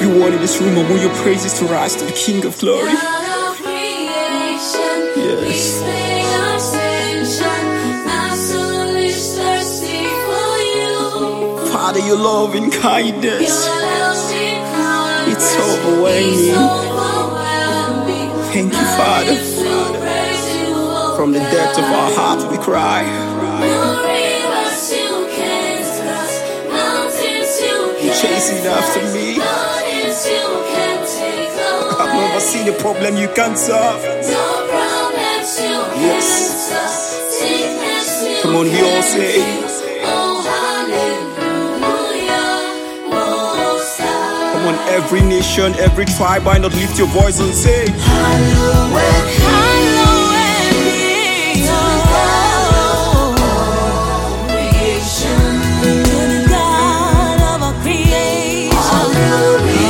Everyone in this room, I want your praises to rise to the King of Glory. Yes. Father, your love and kindness, it's overwhelming. Thank you, Father. From the depth of our heart we cry. You're chasing after me. I've never seen a problem you can't solve. Yes. Come on, we all say. Come on, every nation, every tribe, why not lift your voice and say, hallowed, hallowed be all creation, to the God of our creation. Hallowed be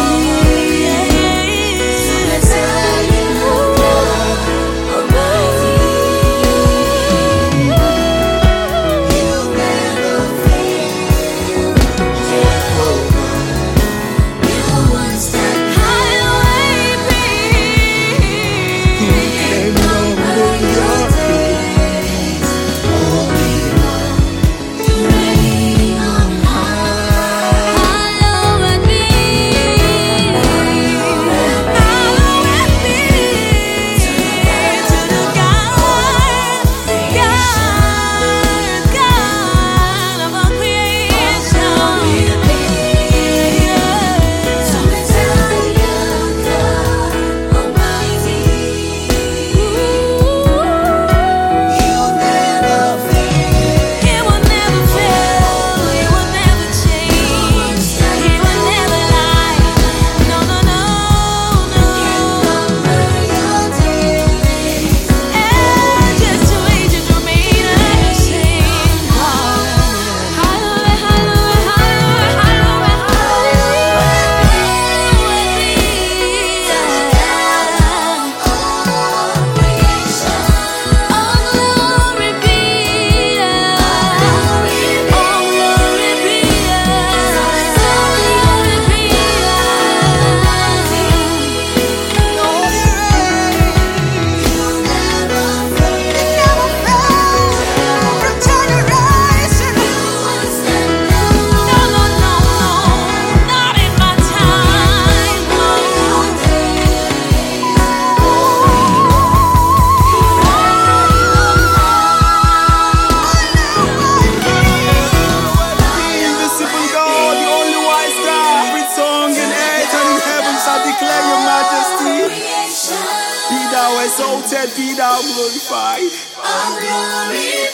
exalted, be thou glorified. All glory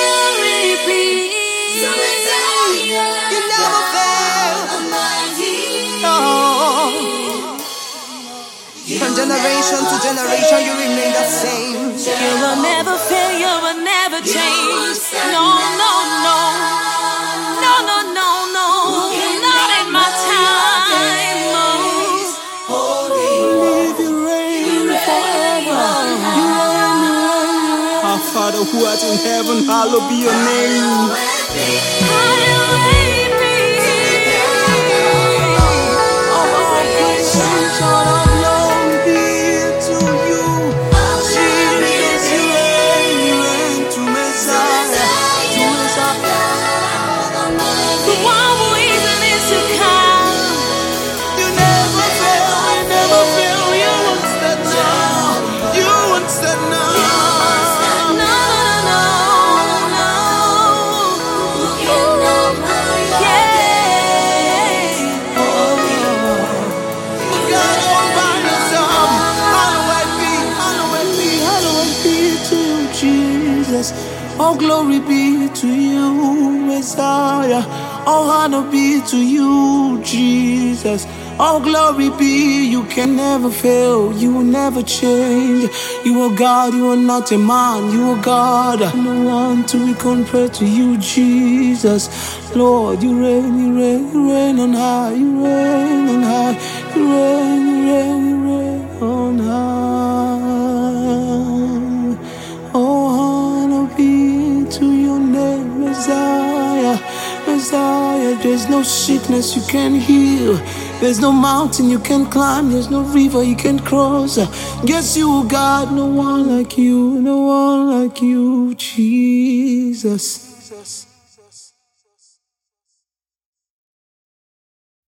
be to Messiah. You never fail. Oh. From generation to generation, you remain the same. You will never fail. You will never change. No, no, no, no, no, no, no. Not in my time. Live you reign forever. Our Father who art in heaven, hallowed be your name. Hallowed be. All creation of glory be to you. Jesus, you reign to Messiah. To Messiah. The one who is and is to come. You never fail, you never fail. You won't stand now. You won't stand now. All glory be to you, Messiah. All honor be to you, Jesus. All glory be, you can never fail, you will never change. You are God, you are not a man, you are God. No one to be compared to you, Jesus. Lord, you reign, you reign, you reign on high, you reign on high, you reign, you reign, you reign on high. Oh, honor be to your name, Messiah, Messiah, save, there's no sickness you can heal. There's no mountain you can climb, there's no river you can cross. Yes, you God, no one like you, Jesus.